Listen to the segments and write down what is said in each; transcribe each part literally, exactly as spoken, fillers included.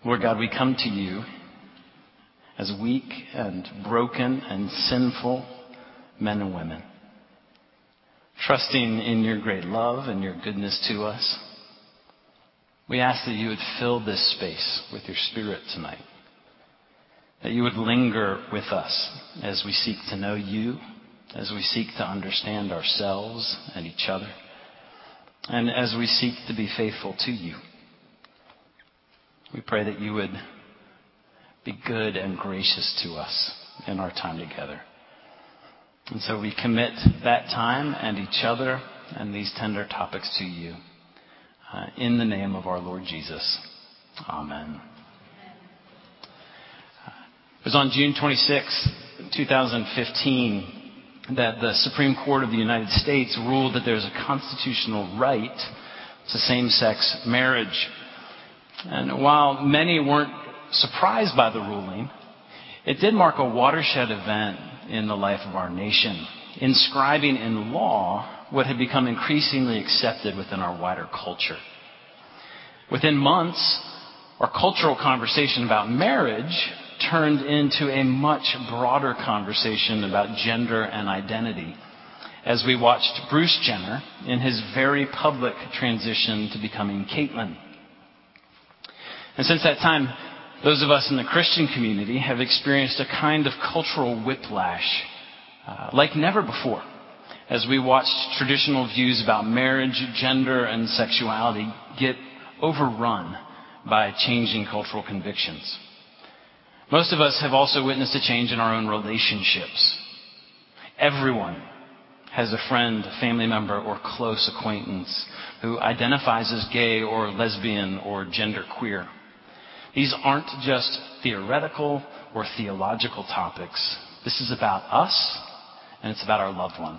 Lord God, we come to you as weak and broken and sinful men and women, trusting in your great love and your goodness to us. We ask that you would fill this space with your Spirit tonight, that you would linger with us as we seek to know you, as we seek to understand ourselves and each other, and as we seek to be faithful to you. We pray that you would be good and gracious to us in our time together. And so we commit that time and each other and these tender topics to you. Uh, in the name of our Lord Jesus. Amen. Uh, it was on June twenty-sixth, twenty fifteen, that the Supreme Court of the United States ruled that there's a constitutional right to same-sex marriage. And while many weren't surprised by the ruling, it did mark a watershed event in the life of our nation, inscribing in law what had become increasingly accepted within our wider culture. Within months, our cultural conversation about marriage turned into a much broader conversation about gender and identity as we watched Bruce Jenner in his very public transition to becoming Caitlyn. And since that time, those of us in the Christian community have experienced a kind of cultural whiplash uh, like never before, as we watched traditional views about marriage, gender, and sexuality get overrun by changing cultural convictions. Most of us have also witnessed a change in our own relationships. Everyone has a friend, a family member, or close acquaintance who identifies as gay or lesbian or genderqueer. These aren't just theoretical or theological topics. This is about us, and it's about our loved ones.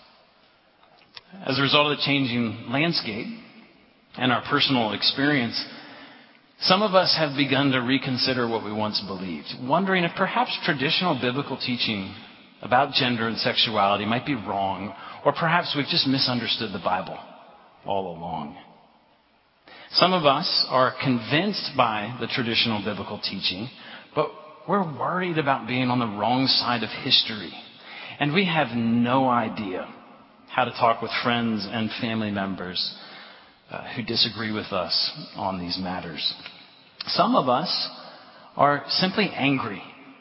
As a result of the changing landscape and our personal experience, some of us have begun to reconsider what we once believed, wondering if perhaps traditional biblical teaching about gender and sexuality might be wrong, or perhaps we've just misunderstood the Bible all along. Some of us are convinced by the traditional biblical teaching, but we're worried about being on the wrong side of history. And we have no idea how to talk with friends and family members uh, who disagree with us on these matters. Some of us are simply angry,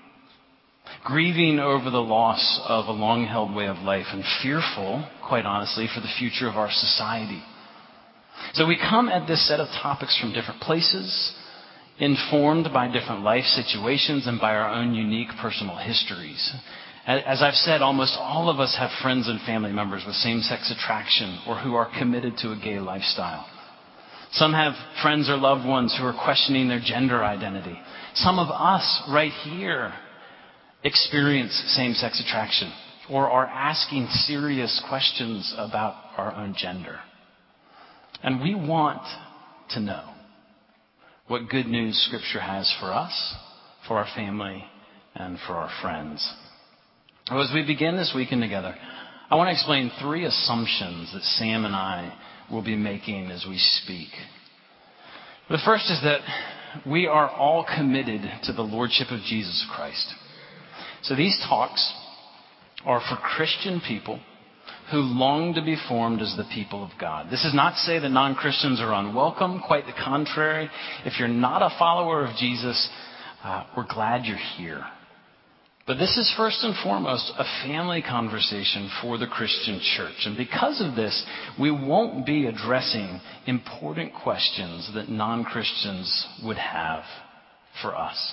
grieving over the loss of a long-held way of life and fearful, quite honestly, for the future of our society. So we come at this set of topics from different places, informed by different life situations and by our own unique personal histories. As I've said, almost all of us have friends and family members with same-sex attraction or who are committed to a gay lifestyle. Some have friends or loved ones who are questioning their gender identity. Some of us right here experience same-sex attraction or are asking serious questions about our own gender. And we want to know what good news Scripture has for us, for our family, and for our friends. Well, as we begin this weekend together, I want to explain three assumptions that Sam and I will be making as we speak. The first is that we are all committed to the Lordship of Jesus Christ. So these talks are for Christian people who long to be formed as the people of God. This is not to say that non-Christians are unwelcome. Quite the contrary. If you're not a follower of Jesus, uh, we're glad you're here. But this is first and foremost a family conversation for the Christian church. And because of this, we won't be addressing important questions that non-Christians would have for us.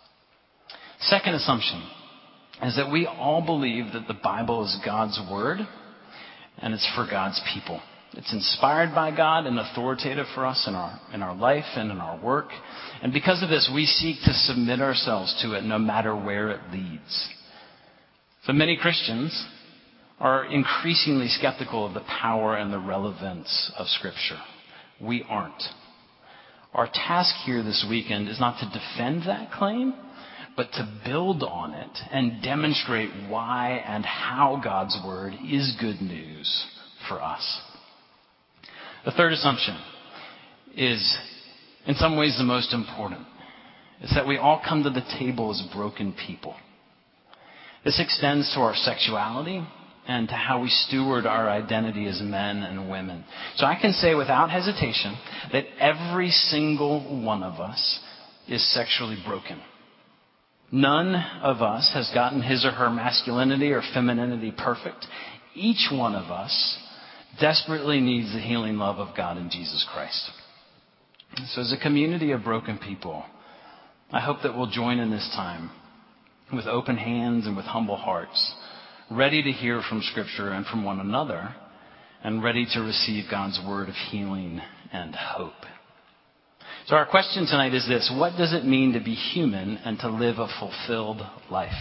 Second assumption is that we all believe that the Bible is God's word and it's for God's people. It's inspired by God and authoritative for us in our in our life and in our work. And because of this, we seek to submit ourselves to it no matter where it leads. So many Christians are increasingly skeptical of the power and the relevance of Scripture. We aren't. Our task here this weekend is not to defend that claim, but to build on it and demonstrate why and how God's word is good news for us. The third assumption is, in some ways, the most important. is that we all come to the table as broken people. This extends to our sexuality and to how we steward our identity as men and women. So I can say without hesitation that every single one of us is sexually broken. None of us has gotten his or her masculinity or femininity perfect. Each one of us desperately needs the healing love of God in Jesus Christ. So as a community of broken people, I hope that we'll join in this time with open hands and with humble hearts, ready to hear from Scripture and from one another, and ready to receive God's word of healing and hope. So our question tonight is this: what does it mean to be human and to live a fulfilled life?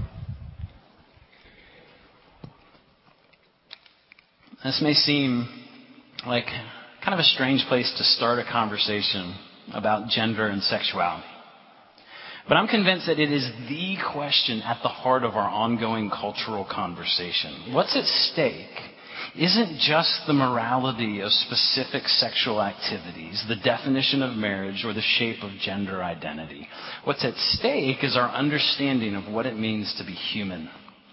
This may seem like kind of a strange place to start a conversation about gender and sexuality. But I'm convinced that it is the question at the heart of our ongoing cultural conversation. What's at stake isn't just the morality of specific sexual activities, the definition of marriage, or the shape of gender identity. What's at stake is our understanding of what it means to be human.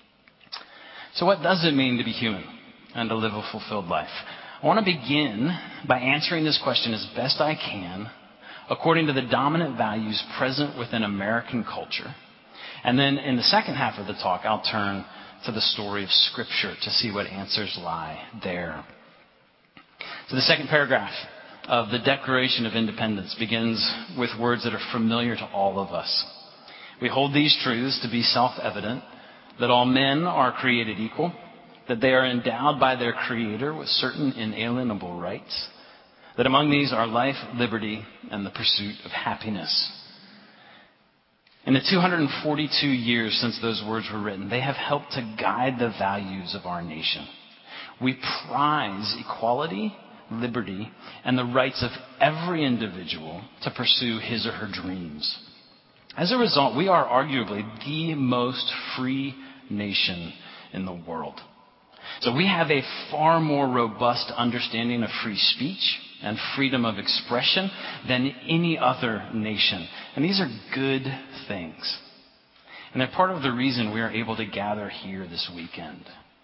So what does it mean to be human and to live a fulfilled life? I want to begin by answering this question as best I can according to the dominant values present within American culture. And then in the second half of the talk, I'll turn to the story of Scripture to see what answers lie there. So the second paragraph of the Declaration of Independence begins with words that are familiar to all of us. We hold these truths to be self-evident, that all men are created equal, that they are endowed by their Creator with certain inalienable rights, that among these are life, liberty, and the pursuit of happiness. In the two hundred forty-two years since those words were written, they have helped to guide the values of our nation. We prize equality, liberty, and the rights of every individual to pursue his or her dreams. As a result, we are arguably the most free nation in the world. So we have a far more robust understanding of free speech and freedom of expression than any other nation. And these are good things. And they're part of the reason we are able to gather here this weekend.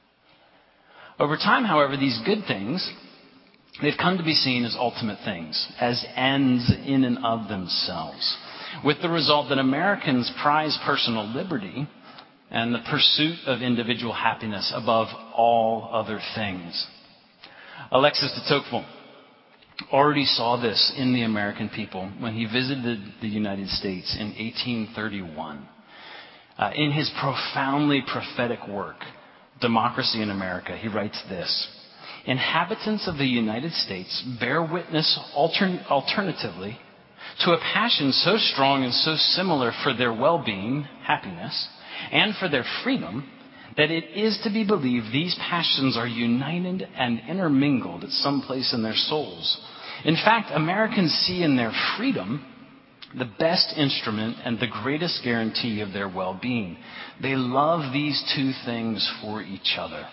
Over time, however, these good things, they've come to be seen as ultimate things, as ends in and of themselves, with the result that Americans prize personal liberty and the pursuit of individual happiness above all other things. Alexis de Tocqueville already saw this in the American people when he visited the United States in eighteen thirty-one. Uh, in his profoundly prophetic work, Democracy in America, he writes this: inhabitants of the United States bear witness altern- alternatively to a passion so strong and so similar for their well-being, happiness, and for their freedom, that it is to be believed these passions are united and intermingled at some place in their souls. In fact, Americans see in their freedom the best instrument and the greatest guarantee of their well-being. They love these two things for each other.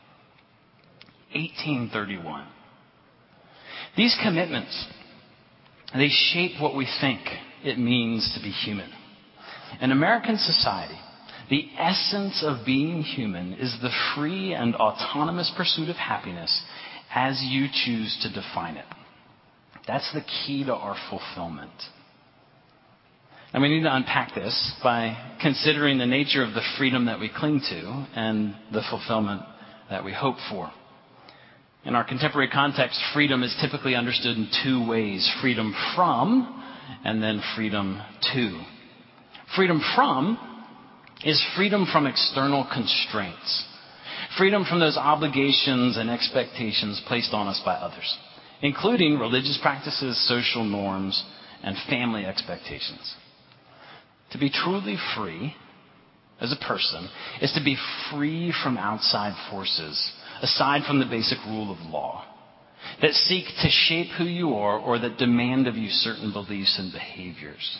eighteen thirty-one. These commitments, they shape what we think it means to be human. In American society, the essence of being human is the free and autonomous pursuit of happiness as you choose to define it. That's the key to our fulfillment. And we need to unpack this by considering the nature of the freedom that we cling to and the fulfillment that we hope for. In our contemporary context, freedom is typically understood in two ways: freedom from and then freedom to. Freedom from is freedom from external constraints. Freedom from those obligations and expectations placed on us by others, including religious practices, social norms, and family expectations. To be truly free as a person is to be free from outside forces, aside from the basic rule of law, that seek to shape who you are or that demand of you certain beliefs and behaviors.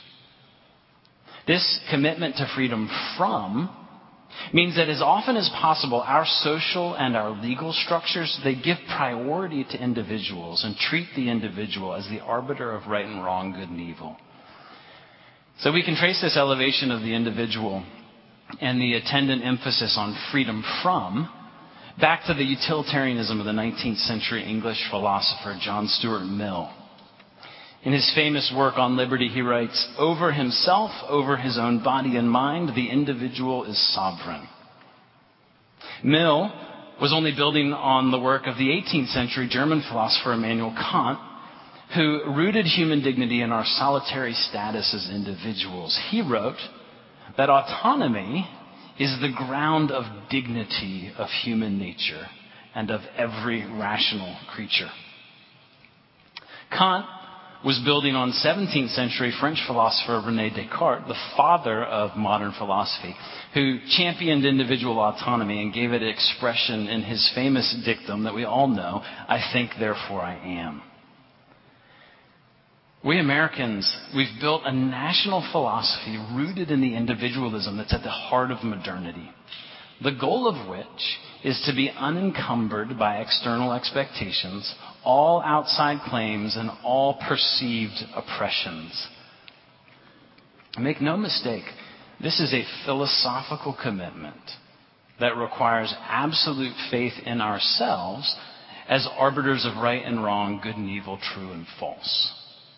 This commitment to freedom from means that as often as possible, our social and our legal structures, they give priority to individuals and treat the individual as the arbiter of right and wrong, good and evil. So we can trace this elevation of the individual and the attendant emphasis on freedom from back to the utilitarianism of the nineteenth century English philosopher John Stuart Mill. In his famous work on liberty, he writes, "Over himself, over his own body and mind, the individual is sovereign." Mill was only building on the work of the eighteenth century German philosopher Immanuel Kant, who rooted human dignity in our solitary status as individuals. He wrote that autonomy is the ground of dignity of human nature and of every rational creature. Kant was building on seventeenth century French philosopher René Descartes, the father of modern philosophy, who championed individual autonomy and gave it expression in his famous dictum that we all know, "I think, therefore I am." We Americans, we've built a national philosophy rooted in the individualism that's at the heart of modernity, the goal of which is to be unencumbered by external expectations, all outside claims, and all perceived oppressions. Make no mistake, this is a philosophical commitment that requires absolute faith in ourselves as arbiters of right and wrong, good and evil, true and false.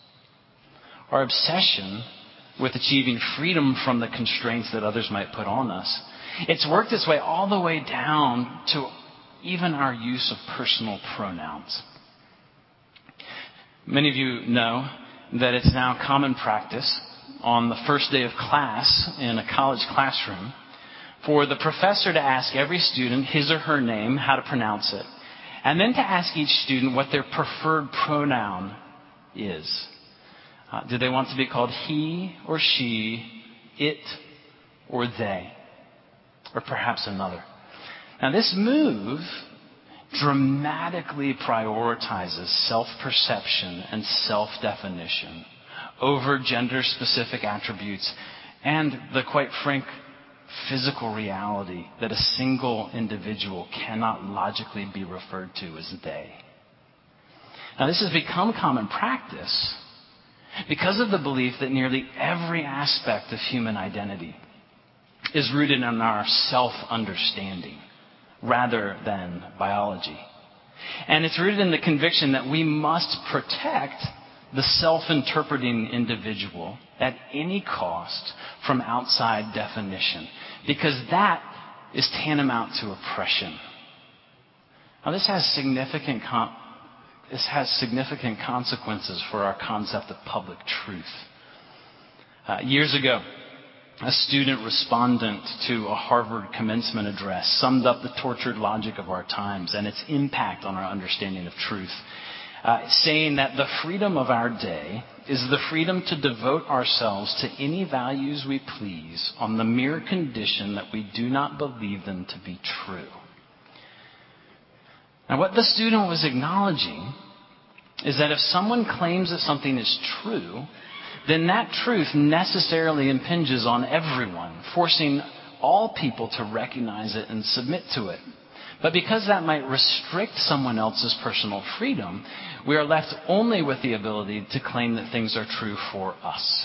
Our obsession with achieving freedom from the constraints that others might put on us, it's worked its way all the way down to even our use of personal pronouns. Many of you know that it's now common practice on the first day of class in a college classroom for the professor to ask every student his or her name, how to pronounce it, and then to ask each student what their preferred pronoun is. Uh, do they want to be called he or she, it or they, or perhaps another? Now, this move dramatically prioritizes self-perception and self-definition over gender-specific attributes and the quite frank physical reality that a single individual cannot logically be referred to as they. Now, this has become common practice because of the belief that nearly every aspect of human identity is rooted in our self-understanding rather than biology. And it's rooted in the conviction that we must protect the self-interpreting individual at any cost from outside definition, because that is tantamount to oppression. Now, this has significant con- this has significant consequences for our concept of public truth. Uh, years ago, a student respondent to a Harvard commencement address summed up the tortured logic of our times and its impact on our understanding of truth, uh, saying that the freedom of our day is the freedom to devote ourselves to any values we please on the mere condition that we do not believe them to be true. Now, what the student was acknowledging is that if someone claims that something is true, then that truth necessarily impinges on everyone, forcing all people to recognize it and submit to it. But because that might restrict someone else's personal freedom, we are left only with the ability to claim that things are true for us.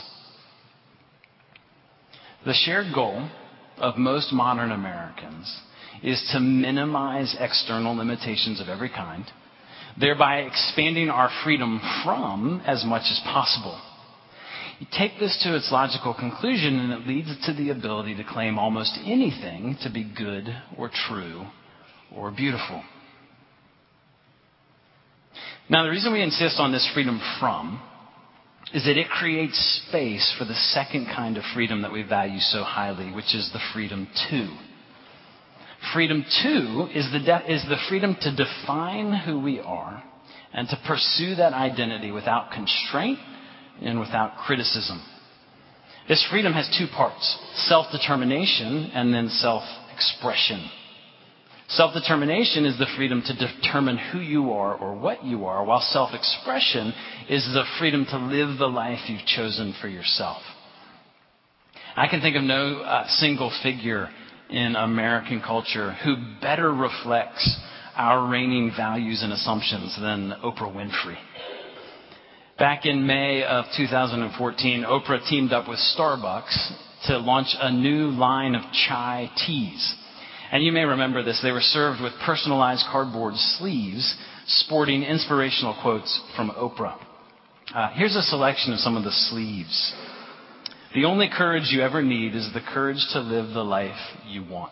The shared goal of most modern Americans is to minimize external limitations of every kind, thereby expanding our freedom from as much as possible. You take this to its logical conclusion, and it leads to the ability to claim almost anything to be good or true or beautiful. Now, the reason we insist on this freedom from is that it creates space for the second kind of freedom that we value so highly, which is the freedom to. Freedom to is the, de- is the freedom to define who we are and to pursue that identity without constraint and without criticism. This freedom has two parts: self-determination and then self-expression. Self-determination is the freedom to determine who you are or what you are, while self-expression is the freedom to live the life you've chosen for yourself. I can think of no uh, single figure in American culture who better reflects our reigning values and assumptions than Oprah Winfrey. Back in May of two thousand fourteen, Oprah teamed up with Starbucks to launch a new line of chai teas. And you may remember this. They were served with personalized cardboard sleeves sporting inspirational quotes from Oprah. Uh, here's a selection of some of the sleeves. The only courage you ever need is the courage to live the life you want.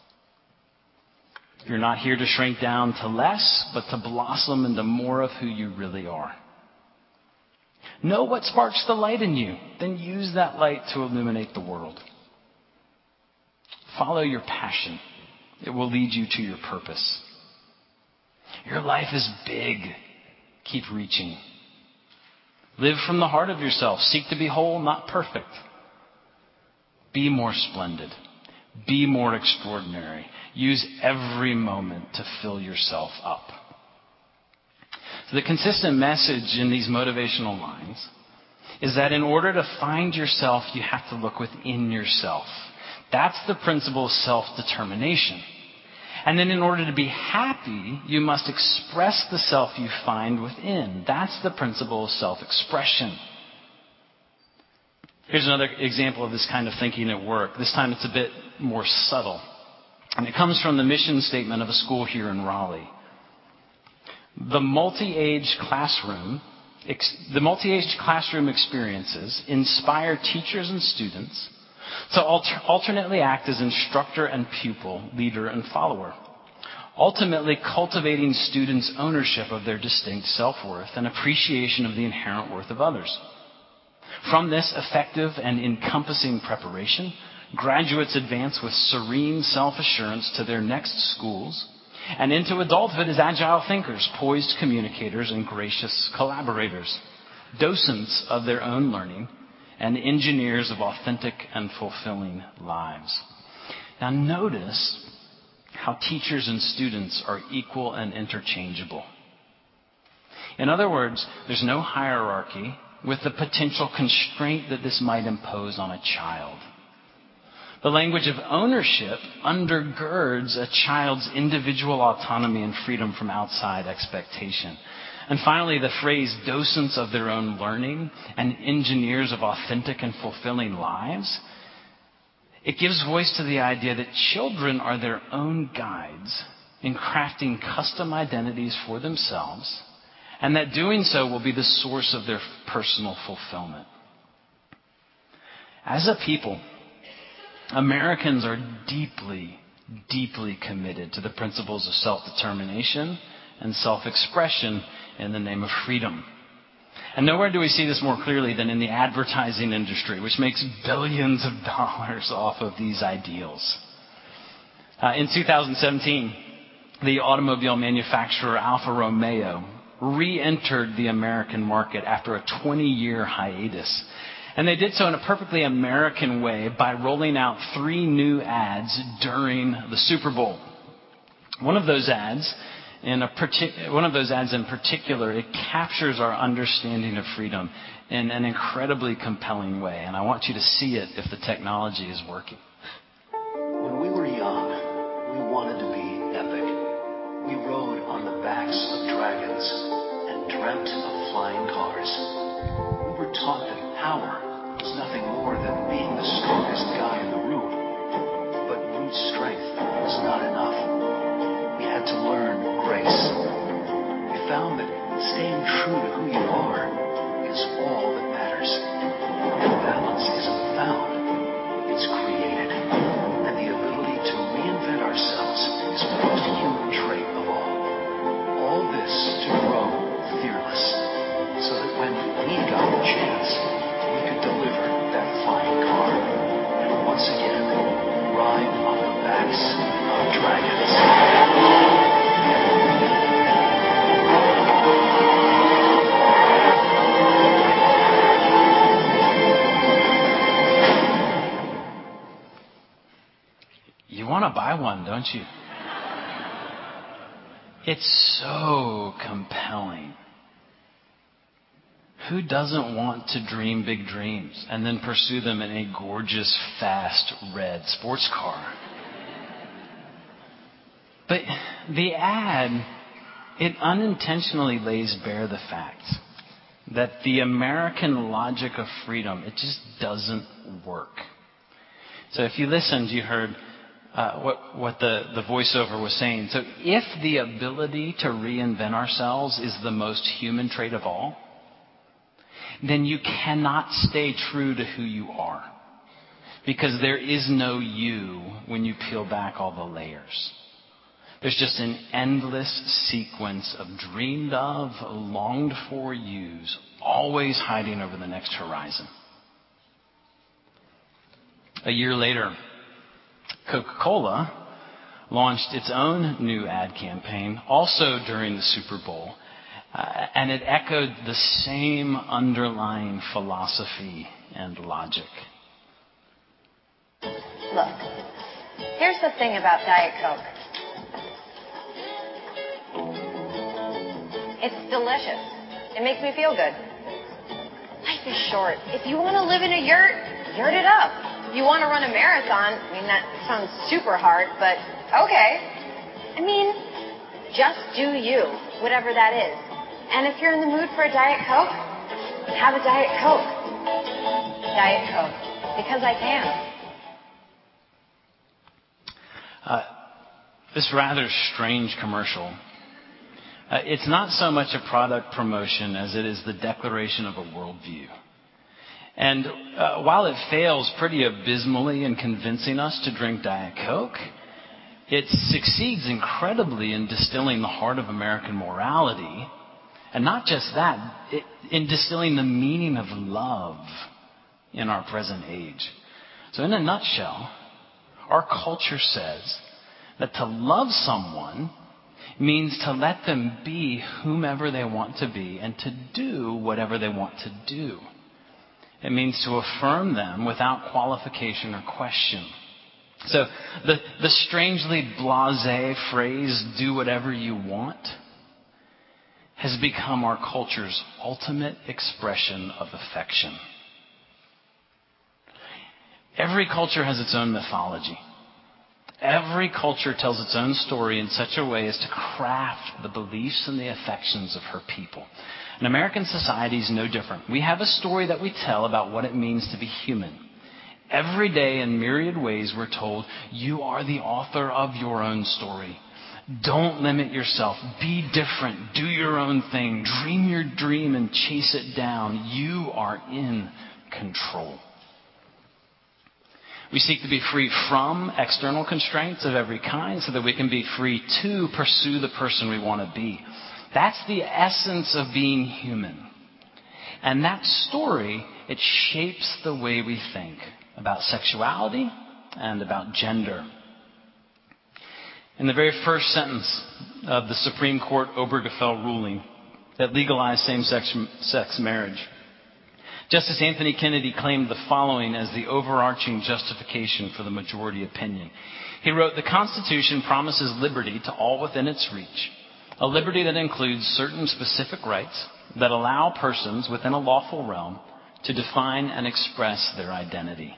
You're not here to shrink down to less, but to blossom into more of who you really are. Know what sparks the light in you, then use that light to illuminate the world. Follow your passion. It will lead you to your purpose. Your life is big. Keep reaching. Live from the heart of yourself. Seek to be whole, not perfect. Be more splendid. Be more extraordinary. Use every moment to fill yourself up. So the consistent message in these motivational lines is that in order to find yourself, you have to look within yourself. That's the principle of self-determination. And then in order to be happy, you must express the self you find within. That's the principle of self-expression. Here's another example of this kind of thinking at work. This time it's a bit more subtle. And it comes from the mission statement of a school here in Raleigh. The multi-age classroom, ex, the multi-age classroom experiences inspire teachers and students to alter, alternately act as instructor and pupil, leader and follower, ultimately cultivating students' ownership of their distinct self-worth and appreciation of the inherent worth of others. From this effective and encompassing preparation, graduates advance with serene self-assurance to their next schools and into adulthood as agile thinkers, poised communicators, and gracious collaborators, docents of their own learning, and engineers of authentic and fulfilling lives. Now notice how teachers and students are equal and interchangeable. In other words, there's no hierarchy with the potential constraint that this might impose on a child. The language of ownership undergirds a child's individual autonomy and freedom from outside expectation. And finally, the phrase docents of their own learning and engineers of authentic and fulfilling lives, it gives voice to the idea that children are their own guides in crafting custom identities for themselves, and that doing so will be the source of their personal fulfillment. As a people, Americans are deeply, deeply committed to the principles of self-determination and self-expression in the name of freedom. And nowhere do we see this more clearly than in the advertising industry, which makes billions of dollars off of these ideals. Uh, in two thousand seventeen, the automobile manufacturer Alfa Romeo re-entered the American market after a twenty-year hiatus. And they did so in a perfectly American way by rolling out three new ads during the Super Bowl. One of those ads, in a partic- one of those ads in particular, it captures our understanding of freedom in an incredibly compelling way. And I want you to see it if the technology is working. When we were young, we wanted to be epic. We rode on the backs of dragons and dreamt of flying cars. We were taught that power was nothing more than being the strongest guy in the room. But brute strength was not enough. We had to learn grace. We found that staying true to who you are is all that matters. And balance isn't found, it's created. And the ability to reinvent ourselves is the most human trait of all. All this to grow fearless, so that when we got the chance, we could deliver that flying car and once again ride on the backs of dragons. You want to buy one, don't you? It's so compelling. Who doesn't want to dream big dreams and then pursue them in a gorgeous, fast, red sports car? But the ad, it unintentionally lays bare the fact that the American logic of freedom, it just doesn't work. So if you listened, you heard uh, what, what the, the voiceover was saying. So if the ability to reinvent ourselves is the most human trait of all, then you cannot stay true to who you are. Because there is no you when you peel back all the layers. There's just an endless sequence of dreamed of, longed for yous, always hiding over the next horizon. A year later, Coca-Cola launched its own new ad campaign, also during the Super Bowl, uh, and it echoed the same underlying philosophy and logic. Look, here's the thing about Diet Coke. It's delicious. It makes me feel good. Life is short. If you want to live in a yurt, yurt it up. If you want to run a marathon, I mean, that sounds super hard, but okay. I mean, just do you, whatever that is. And if you're in the mood for a Diet Coke, have a Diet Coke. Diet Coke. Because I can. Uh, this rather strange commercial, uh, it's not so much a product promotion as it is the declaration of a worldview. And uh, while it fails pretty abysmally in convincing us to drink Diet Coke, it succeeds incredibly in distilling the heart of American morality. And not just that, it, in distilling the meaning of love in our present age. So in a nutshell, our culture says that to love someone means to let them be whomever they want to be and to do whatever they want to do. It means to affirm them without qualification or question. So the, the strangely blasé phrase, do whatever you want, has become our culture's ultimate expression of affection. Every culture has its own mythology. Every culture tells its own story in such a way as to craft the beliefs and the affections of her people. And American society is no different. We have a story that we tell about what it means to be human. Every day in myriad ways we're told, you are the author of your own story. Don't limit yourself. Be different. Do your own thing. Dream your dream and chase it down. You are in control. We seek to be free from external constraints of every kind so that we can be free to pursue the person we want to be. That's the essence of being human. And that story, it shapes the way we think about sexuality and about gender. In the very first sentence of the Supreme Court Obergefell ruling that legalized same-sex sex marriage, Justice Anthony Kennedy claimed the following as the overarching justification for the majority opinion. He wrote, "The Constitution promises liberty to all within its reach, a liberty that includes certain specific rights that allow persons within a lawful realm to define and express their identity."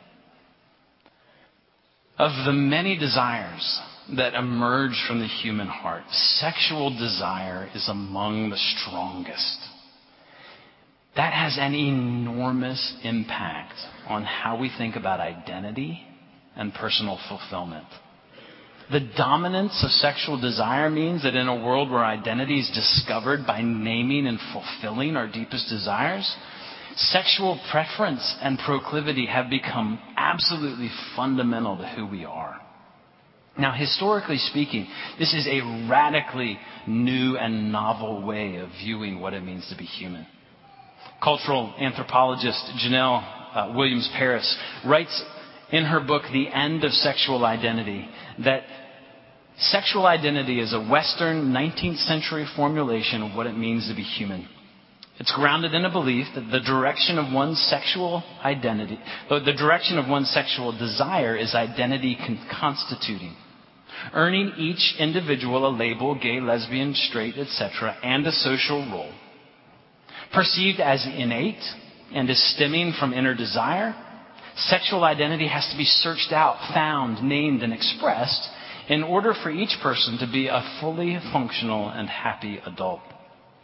Of the many desires that emerge from the human heart, sexual desire is among the strongest. That has an enormous impact on how we think about identity and personal fulfillment. The dominance of sexual desire means that in a world where identity is discovered by naming and fulfilling our deepest desires, sexual preference and proclivity have become absolutely fundamental to who we are. Now, historically speaking, this is a radically new and novel way of viewing what it means to be human. Cultural anthropologist Janelle uh, Williams-Paris writes in her book, The End of Sexual Identity, that sexual identity is a Western nineteenth century formulation of what it means to be human. It's grounded in a belief that the direction of one's sexual identity, the direction of one's sexual desire is identity con- constituting, earning each individual a label, gay, lesbian, straight, et cetera, and a social role. Perceived as innate and as stemming from inner desire, sexual identity has to be searched out, found, named, and expressed in order for each person to be a fully functional and happy adult.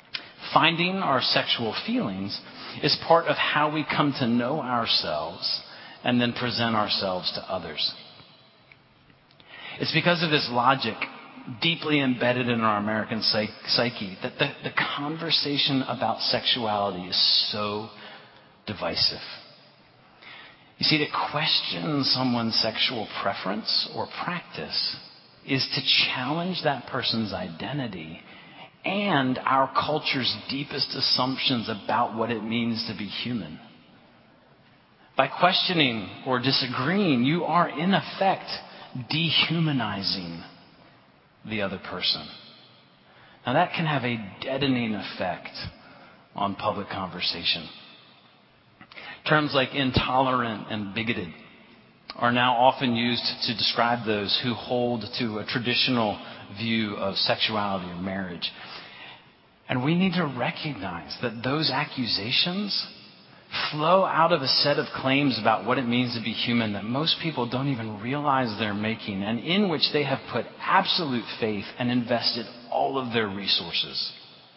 Finding our sexual feelings is part of how we come to know ourselves and then present ourselves to others. It's because of this logic deeply embedded in our American psyche that the, the conversation about sexuality is so divisive. You see, to question someone's sexual preference or practice is to challenge that person's identity and our culture's deepest assumptions about what it means to be human. By questioning or disagreeing, you are in effect dehumanizing the other person. Now that can have a deadening effect on public conversation. Terms like intolerant and bigoted are now often used to describe those who hold to a traditional view of sexuality or marriage. And we need to recognize that those accusations flow out of a set of claims about what it means to be human that most people don't even realize they're making, and in which they have put absolute faith and invested all of their resources.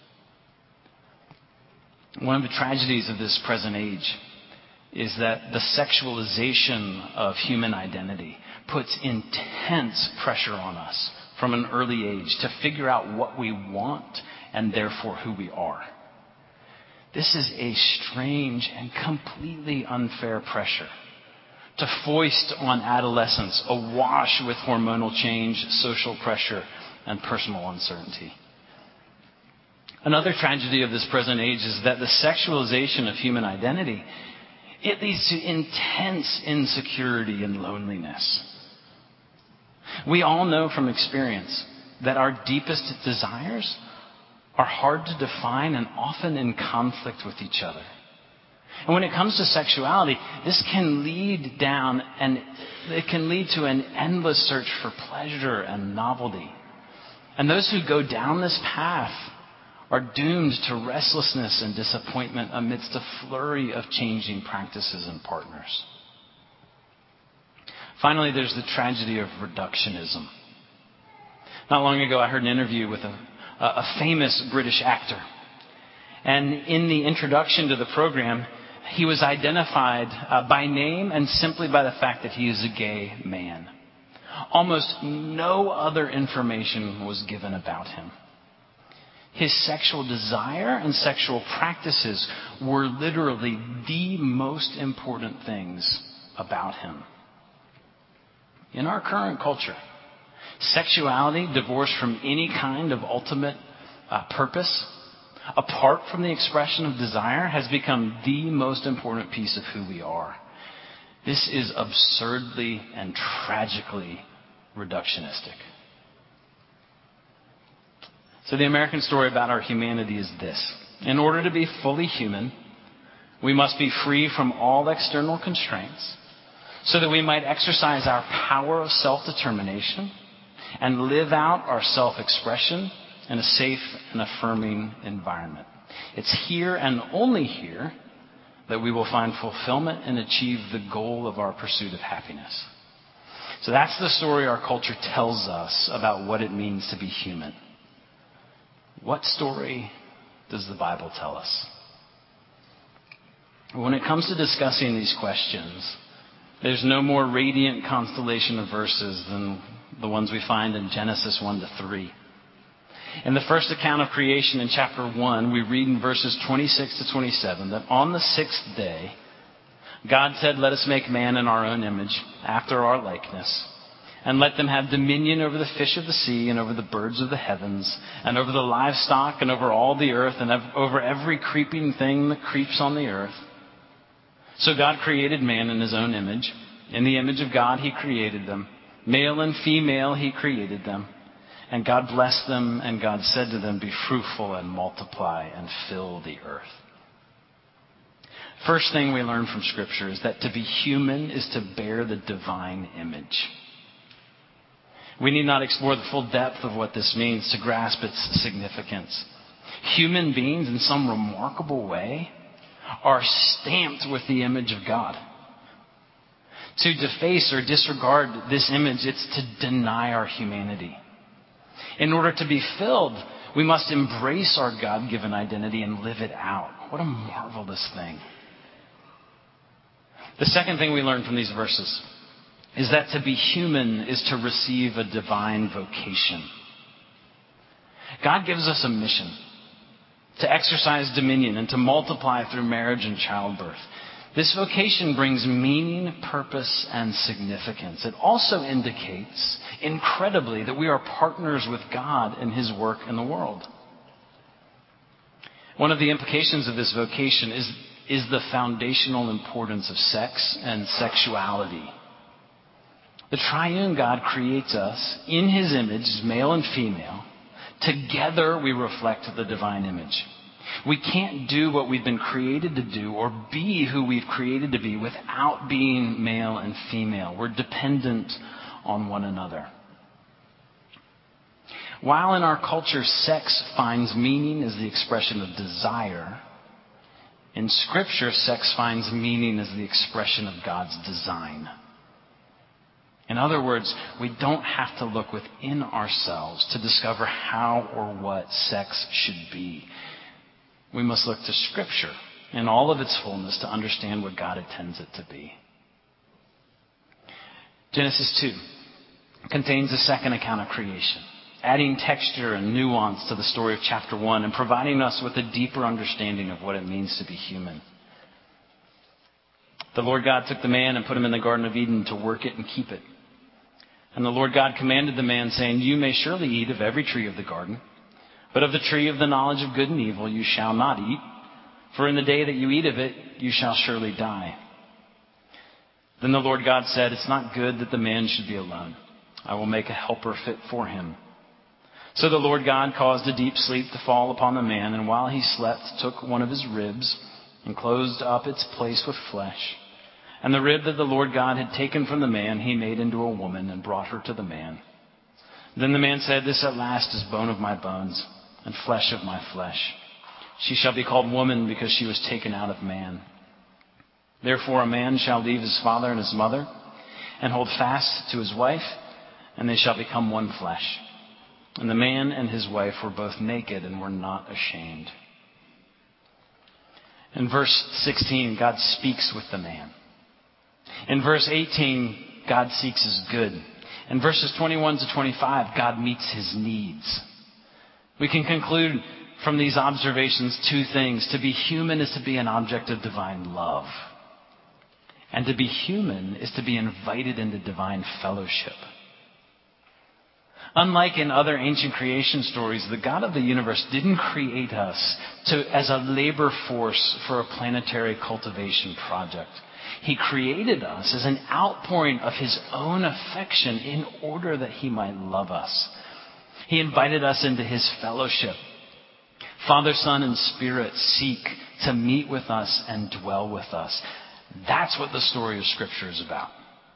One of the tragedies of this present age is that the sexualization of human identity puts intense pressure on us from an early age to figure out what we want and therefore who we are. This is a strange and completely unfair pressure to foist on adolescents awash with hormonal change, social pressure, and personal uncertainty. Another tragedy of this present age is that the sexualization of human identity, it leads to intense insecurity and loneliness. We all know from experience that our deepest desires are hard to define and often in conflict with each other. And when it comes to sexuality, this can lead down and it can lead to an endless search for pleasure and novelty. And those who go down this path are doomed to restlessness and disappointment amidst a flurry of changing practices and partners. Finally, there's the tragedy of reductionism. Not long ago, I heard an interview with a a famous British actor. And in the introduction to the program, he was identified uh, by name and simply by the fact that he is a gay man. Almost no other information was given about him. His sexual desire and sexual practices were literally the most important things about him. In our current culture, sexuality, divorced from any kind of ultimate uh, purpose, apart from the expression of desire, has become the most important piece of who we are. This is absurdly and tragically reductionistic. So the American story about our humanity is this. In order to be fully human, we must be free from all external constraints so that we might exercise our power of self-determination and live out our self-expression in a safe and affirming environment. It's here and only here that we will find fulfillment and achieve the goal of our pursuit of happiness. So that's the story our culture tells us about what it means to be human. What story does the Bible tell us? When it comes to discussing these questions, there's no more radiant constellation of verses than the ones we find in Genesis one to three. In the first account of creation in chapter one, we read in verses twenty-six to twenty-seven that on the sixth day, God said, "Let us make man in our own image, after our likeness, and let them have dominion over the fish of the sea and over the birds of the heavens and over the livestock and over all the earth and over every creeping thing that creeps on the earth." So God created man in his own image. In the image of God, he created them. Male and female, he created them. And God blessed them, and God said to them, "Be fruitful and multiply and fill the earth." First thing we learn from Scripture is that to be human is to bear the divine image. We need not explore the full depth of what this means to grasp its significance. Human beings, in some remarkable way, are stamped with the image of God. To deface or disregard this image, it's to deny our humanity. In order to be filled We must embrace our God-given identity and live it out. What a marvelous thing. The second thing we learn from these verses is that to be human is to receive a divine vocation. God gives us a mission to exercise dominion and to multiply through marriage and childbirth. This vocation brings meaning, purpose, and significance. It also indicates, incredibly, that we are partners with God in His work in the world. One of the implications of this vocation is, is the foundational importance of sex and sexuality. The triune God creates us in His image, male and female. Together we reflect the divine image. We can't do what we've been created to do or be who we've created to be without being male and female. We're dependent on one another. While in our culture sex finds meaning as the expression of desire, in Scripture sex finds meaning as the expression of God's design. In other words, we don't have to look within ourselves to discover how or what sex should be. We must look to Scripture in all of its fullness to understand what God intends it to be. Genesis two contains a second account of creation, adding texture and nuance to the story of chapter one and providing us with a deeper understanding of what it means to be human. The Lord God took the man and put him in the Garden of Eden to work it and keep it. And the Lord God commanded the man, saying, "You may surely eat of every tree of the garden, but of the tree of the knowledge of good and evil you shall not eat, for in the day that you eat of it, you shall surely die." Then the Lord God said, "It's not good that the man should be alone. I will make a helper fit for him." So the Lord God caused a deep sleep to fall upon the man, and while he slept, took one of his ribs and closed up its place with flesh. And the rib that the Lord God had taken from the man, he made into a woman and brought her to the man. Then the man said, "This at last is bone of my bones and flesh of my flesh. She shall be called woman because she was taken out of man. Therefore a man shall leave his father and his mother and hold fast to his wife, and they shall become one flesh. And the man and his wife were both naked and were not ashamed." In verse sixteen, God speaks with the man. In verse eighteen, God seeks his good. In verses twenty-one to twenty-five, God meets his needs. We can conclude from these observations two things. To be human is to be an object of divine love. And to be human is to be invited into divine fellowship. Unlike in other ancient creation stories, the God of the universe didn't create us to, as a labor force for a planetary cultivation project. He created us as an outpouring of His own affection in order that He might love us. He invited us into His fellowship. Father, Son, and Spirit seek to meet with us and dwell with us. That's what the story of Scripture is about.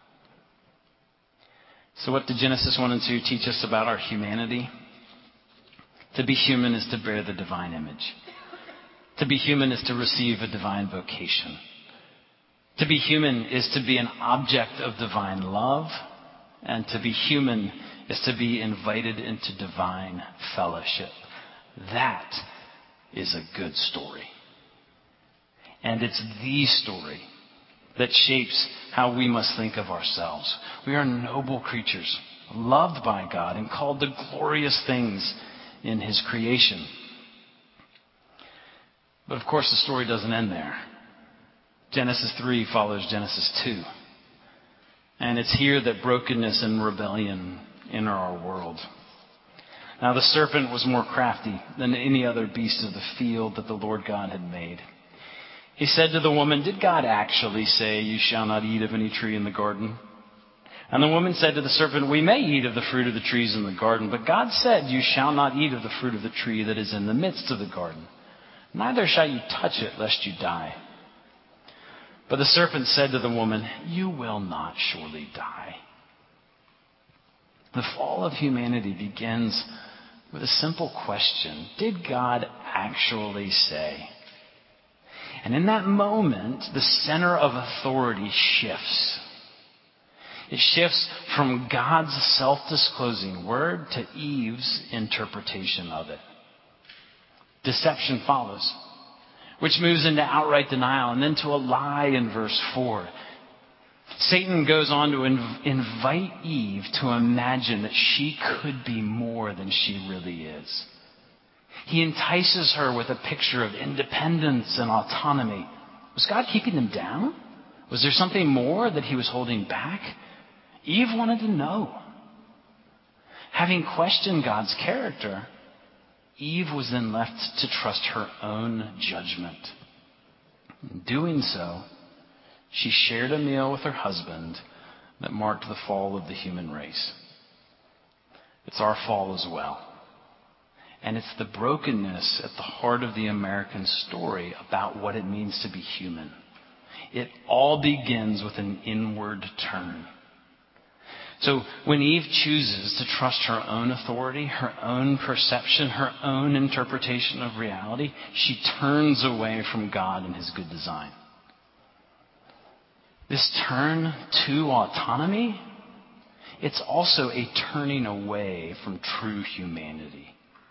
So what did Genesis one and two teach us about our humanity? To be human is to bear the divine image. To be human is to receive a divine vocation. To be human is to be an object of divine love. And to be human is to be invited into divine fellowship. That is a good story. And it's the story that shapes how we must think of ourselves. We are noble creatures, loved by God and called to glorious things in His creation. But of course the story doesn't end there. Genesis three follows Genesis two. And it's here that brokenness and rebellion enter our world. Now the serpent was more crafty than any other beast of the field that the Lord God had made. He said to the woman, "Did God actually say, 'You shall not eat of any tree in the garden'?" And the woman said to the serpent, "We may eat of the fruit of the trees in the garden, but God said, 'You shall not eat of the fruit of the tree that is in the midst of the garden. Neither shall you touch it, lest you die.' But the serpent said to the woman, 'You will not surely die.'" The fall of humanity begins with a simple question. Did God actually say? And in that moment, the center of authority shifts. It shifts from God's self-disclosing word to Eve's interpretation of it. Deception follows, which moves into outright denial and then to a lie in verse four. Satan goes on to inv- invite Eve to imagine that she could be more than she really is. He entices her with a picture of independence and autonomy. Was God keeping them down? Was there something more that he was holding back? Eve wanted to know. Having questioned God's character, Eve was then left to trust her own judgment. In doing so, she shared a meal with her husband that marked the fall of the human race. It's our fall as well. And it's the brokenness at the heart of the American story about what it means to be human. It all begins with an inward turn. So when Eve chooses to trust her own authority, her own perception, her own interpretation of reality, she turns away from God and his good design. This turn to autonomy, it's also a turning away from true humanity.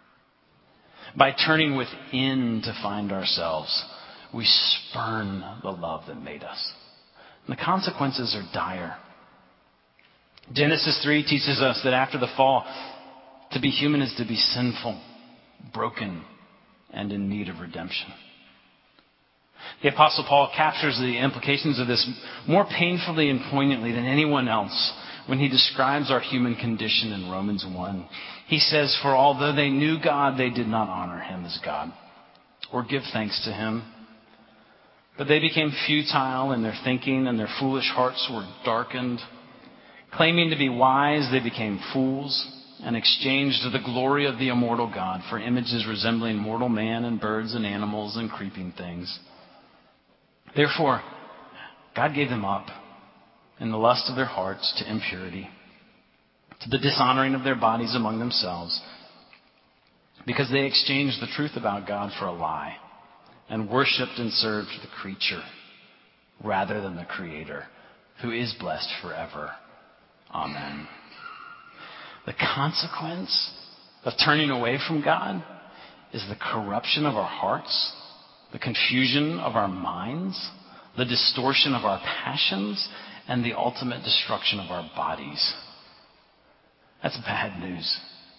By turning within to find ourselves, we spurn the love that made us. And the consequences are dire. Genesis three teaches us that after the fall, to be human is to be sinful, broken, and in need of redemption. The Apostle Paul captures the implications of this more painfully and poignantly than anyone else when he describes our human condition in Romans one. He says, "For although they knew God, they did not honor him as God or give thanks to him. But they became futile in their thinking, and their foolish hearts were darkened. Claiming to be wise, they became fools and exchanged the glory of the immortal God for images resembling mortal man and birds and animals and creeping things. Therefore, God gave them up in the lust of their hearts to impurity, to the dishonoring of their bodies among themselves, because they exchanged the truth about God for a lie and worshipped and served the creature rather than the Creator, who is blessed forever. Amen." The consequence of turning away from God is the corruption of our hearts, the confusion of our minds, the distortion of our passions, and the ultimate destruction of our bodies. That's bad news.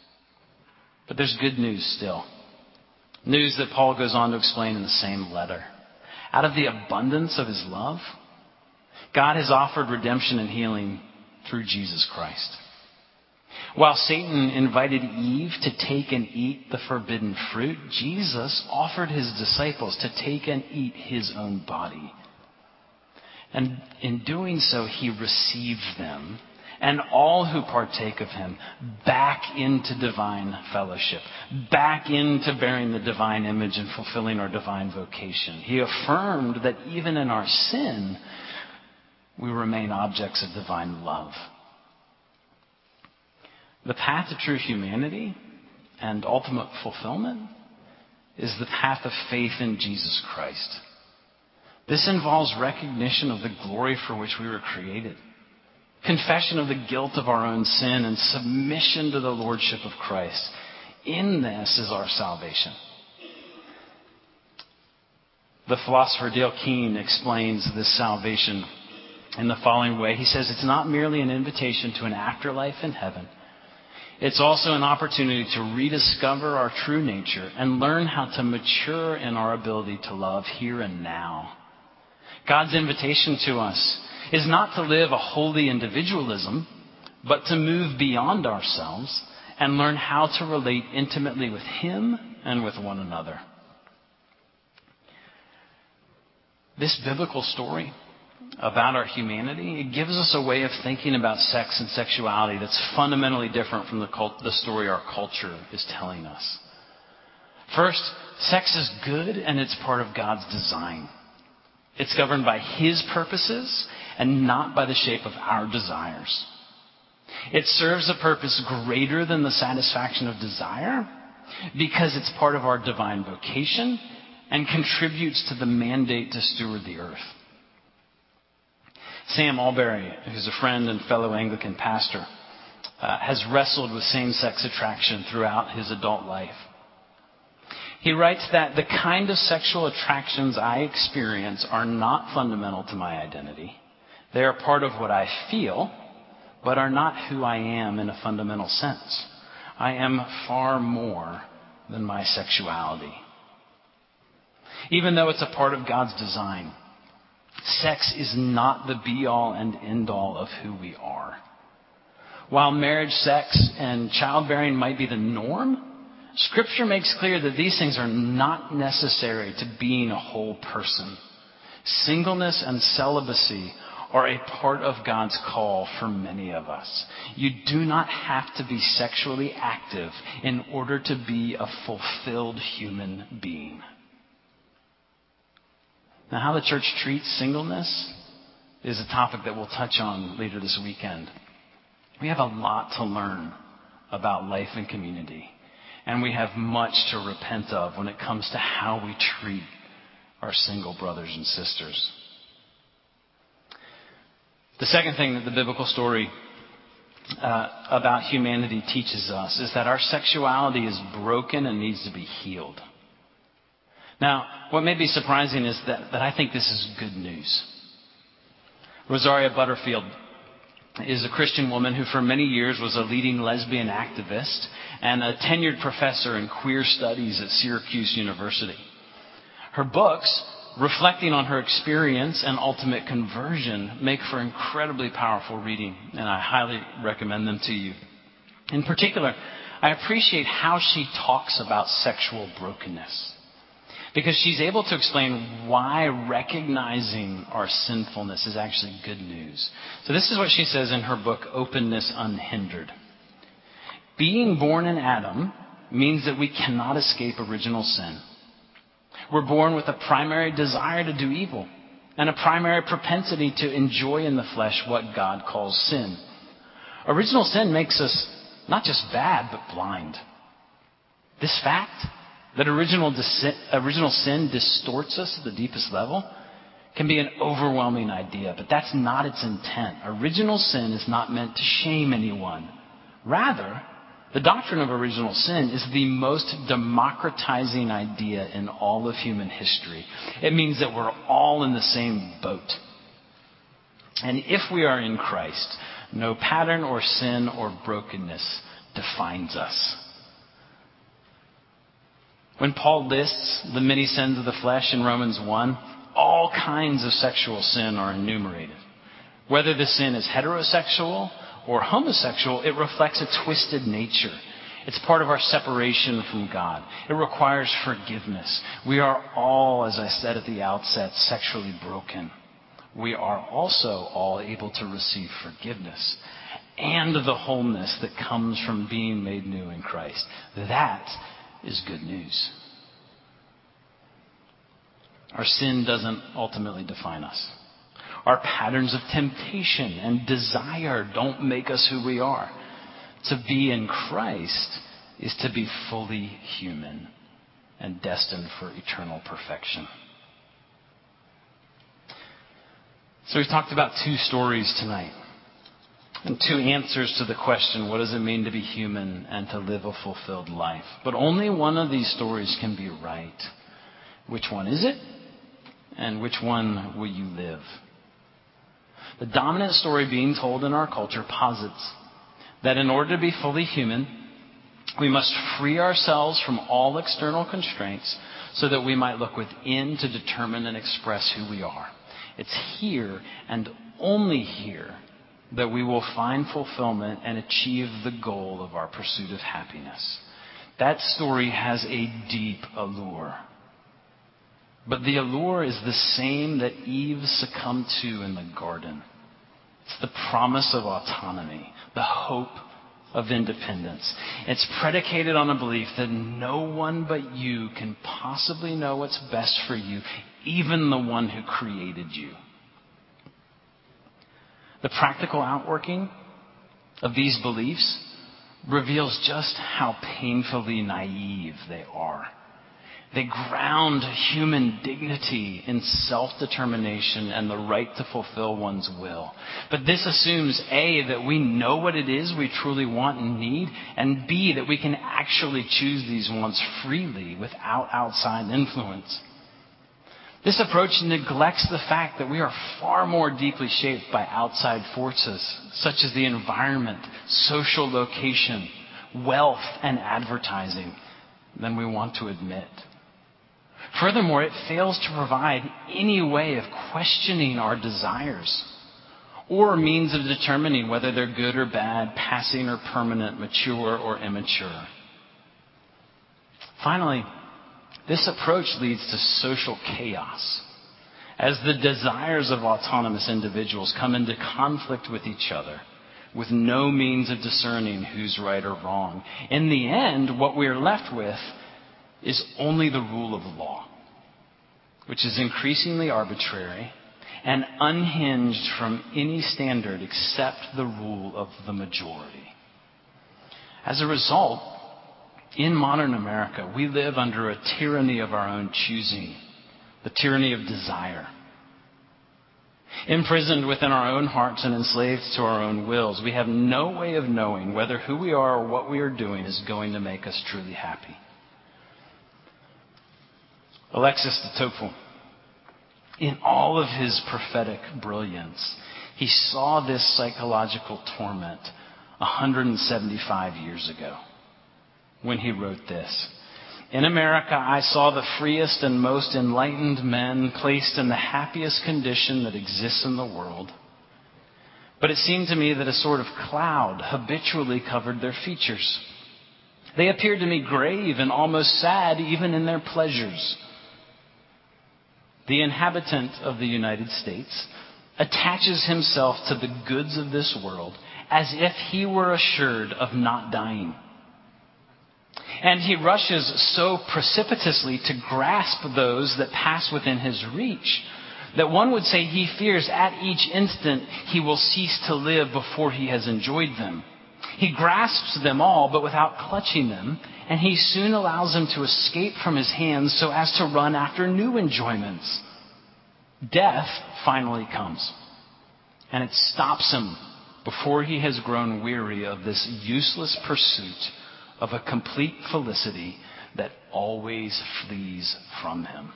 But there's good news still. News that Paul goes on to explain in the same letter. Out of the abundance of his love, God has offered redemption and healing through Jesus Christ. While Satan invited Eve to take and eat the forbidden fruit, Jesus offered his disciples to take and eat his own body. And in doing so, he received them and all who partake of him back into divine fellowship, back into bearing the divine image and fulfilling our divine vocation. He affirmed that even in our sin, we remain objects of divine love. The path to true humanity and ultimate fulfillment is the path of faith in Jesus Christ. This involves recognition of the glory for which we were created, confession of the guilt of our own sin, and submission to the lordship of Christ. In this is our salvation. The philosopher Dale Keene explains this salvation in the following way. He says, "It's not merely an invitation to an afterlife in heaven. It's also an opportunity to rediscover our true nature and learn how to mature in our ability to love here and now. God's invitation to us is not to live a holy individualism, but to move beyond ourselves and learn how to relate intimately with Him and with one another." This biblical story about our humanity, it gives us a way of thinking about sex and sexuality that's fundamentally different from the, cult, the story our culture is telling us. First, sex is good and it's part of God's design. It's governed by His purposes and not by the shape of our desires. It serves a purpose greater than the satisfaction of desire because it's part of our divine vocation and contributes to the mandate to steward the earth. Sam Alberry, who's a friend and fellow Anglican pastor, uh, has wrestled with same-sex attraction throughout his adult life. He writes that the kind of sexual attractions I experience are not fundamental to my identity. They are part of what I feel, but are not who I am in a fundamental sense. I am far more than my sexuality. Even though it's a part of God's design, sex is not the be-all and end-all of who we are. While marriage, sex, and childbearing might be the norm, Scripture makes clear that these things are not necessary to being a whole person. Singleness and celibacy are a part of God's call for many of us. You do not have to be sexually active in order to be a fulfilled human being. Now, how the church treats singleness is a topic that we'll touch on later this weekend. We have a lot to learn about life and community, and we have much to repent of when it comes to how we treat our single brothers and sisters. The second thing that the biblical story uh, about humanity teaches us is that our sexuality is broken and needs to be healed. Now, what may be surprising is that, that I think this is good news. Rosaria Butterfield is a Christian woman who for many years was a leading lesbian activist and a tenured professor in queer studies at Syracuse University. Her books, reflecting on her experience and ultimate conversion, make for incredibly powerful reading, and I highly recommend them to you. In particular, I appreciate how she talks about sexual brokenness, because she's able to explain why recognizing our sinfulness is actually good news. So this is what she says in her book, Openness Unhindered. Being born in Adam means that we cannot escape original sin. We're born with a primary desire to do evil and a primary propensity to enjoy in the flesh what God calls sin. Original sin makes us not just bad, but blind. This fact, that original, dis- original sin distorts us at the deepest level, can be an overwhelming idea, but that's not its intent. Original sin is not meant to shame anyone. Rather, the doctrine of original sin is the most democratizing idea in all of human history. It means that we're all in the same boat. And if we are in Christ, no pattern or sin or brokenness defines us. When Paul lists the many sins of the flesh in Romans one, all kinds of sexual sin are enumerated. Whether the sin is heterosexual or homosexual, it reflects a twisted nature. It's part of our separation from God. It requires forgiveness. We are all, as I said at the outset, sexually broken. We are also all able to receive forgiveness and the wholeness that comes from being made new in Christ. That is good news. Our sin doesn't ultimately define us. Our patterns of temptation and desire don't make us who we are. To be in Christ is to be fully human and destined for eternal perfection. So we've talked about two stories tonight and two answers to the question, what does it mean to be human and to live a fulfilled life? But only one of these stories can be right. Which one is it? And which one will you live? The dominant story being told in our culture posits that in order to be fully human, we must free ourselves from all external constraints so that we might look within to determine and express who we are. It's here and only here that we will find fulfillment and achieve the goal of our pursuit of happiness. That story has a deep allure. But the allure is the same that Eve succumbed to in the garden. It's the promise of autonomy, the hope of independence. It's predicated on a belief that no one but you can possibly know what's best for you, even the one who created you. The practical outworking of these beliefs reveals just how painfully naive they are. They ground human dignity in self-determination and the right to fulfill one's will. But this assumes, A, that we know what it is we truly want and need, and B, that we can actually choose these wants freely without outside influence. This approach neglects the fact that we are far more deeply shaped by outside forces, such as the environment, social location, wealth, and advertising, than we want to admit. Furthermore, it fails to provide any way of questioning our desires or means of determining whether they're good or bad, passing or permanent, mature or immature. Finally, this approach leads to social chaos as the desires of autonomous individuals come into conflict with each other with no means of discerning who's right or wrong. In the end, what we are left with is only the rule of law, which is increasingly arbitrary and unhinged from any standard except the rule of the majority. As a result, in modern America, we live under a tyranny of our own choosing, the tyranny of desire. Imprisoned within our own hearts and enslaved to our own wills, we have no way of knowing whether who we are or what we are doing is going to make us truly happy. Alexis de Tocqueville, in all of his prophetic brilliance, he saw this psychological torment one hundred seventy-five years ago when he wrote this. In America, I saw the freest and most enlightened men placed in the happiest condition that exists in the world. But it seemed to me that a sort of cloud habitually covered their features. They appeared to me grave and almost sad even in their pleasures. The inhabitant of the United States attaches himself to the goods of this world as if he were assured of not dying. And he rushes so precipitously to grasp those that pass within his reach that one would say he fears at each instant he will cease to live before he has enjoyed them. He grasps them all, but without clutching them, and he soon allows them to escape from his hands so as to run after new enjoyments. Death finally comes, and it stops him before he has grown weary of this useless pursuit of a complete felicity that always flees from him.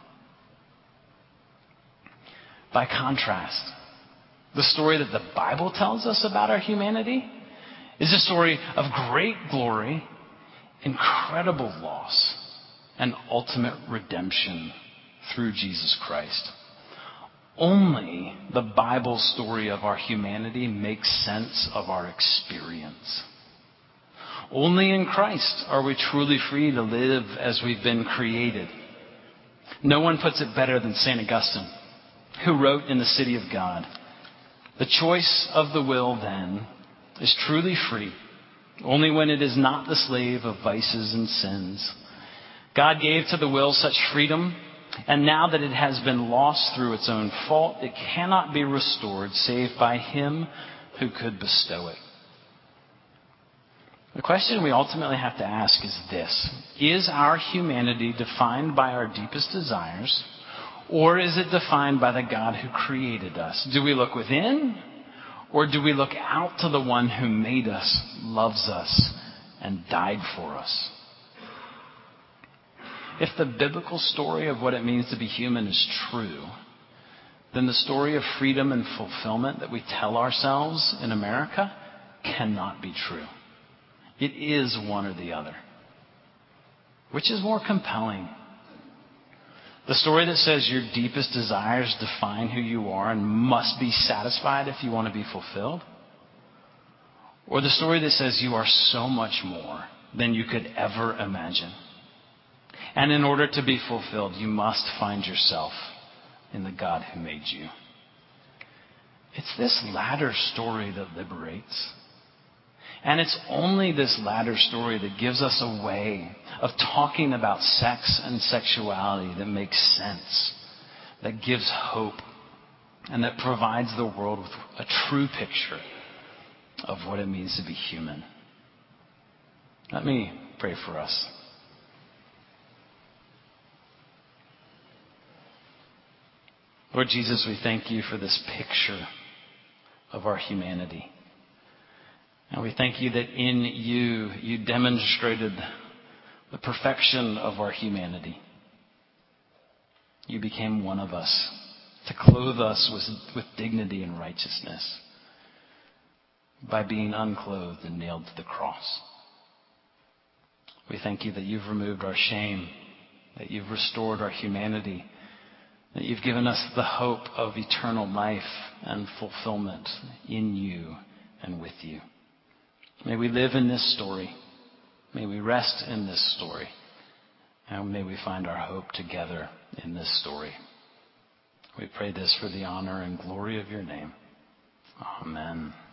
By contrast, the story that the Bible tells us about our humanity is a story of great glory, incredible loss, and ultimate redemption through Jesus Christ. Only the Bible story of our humanity makes sense of our experience. Only in Christ are we truly free to live as we've been created. No one puts it better than Saint Augustine, who wrote in The City of God, "The choice of the will, then, is truly free, only when it is not the slave of vices and sins. God gave to the will such freedom, and now that it has been lost through its own fault, it cannot be restored save by Him who could bestow it." The question we ultimately have to ask is this: is our humanity defined by our deepest desires, or is it defined by the God who created us? Do we look within, or do we look out to the one who made us, loves us, and died for us? If the biblical story of what it means to be human is true, then the story of freedom and fulfillment that we tell ourselves in America cannot be true. It is one or the other. Which is more compelling? The story that says your deepest desires define who you are and must be satisfied if you want to be fulfilled? Or the story that says you are so much more than you could ever imagine, and in order to be fulfilled, you must find yourself in the God who made you? It's this latter story that liberates. And it's only this latter story that gives us a way of talking about sex and sexuality that makes sense, that gives hope, and that provides the world with a true picture of what it means to be human. Let me pray for us. Lord Jesus, we thank you for this picture of our humanity. And we thank you that in you, you demonstrated the perfection of our humanity. You became one of us to clothe us with, with dignity and righteousness by being unclothed and nailed to the cross. We thank you that you've removed our shame, that you've restored our humanity, that you've given us the hope of eternal life and fulfillment in you and with you. May we live in this story. May we rest in this story. And may we find our hope together in this story. We pray this for the honor and glory of your name. Amen.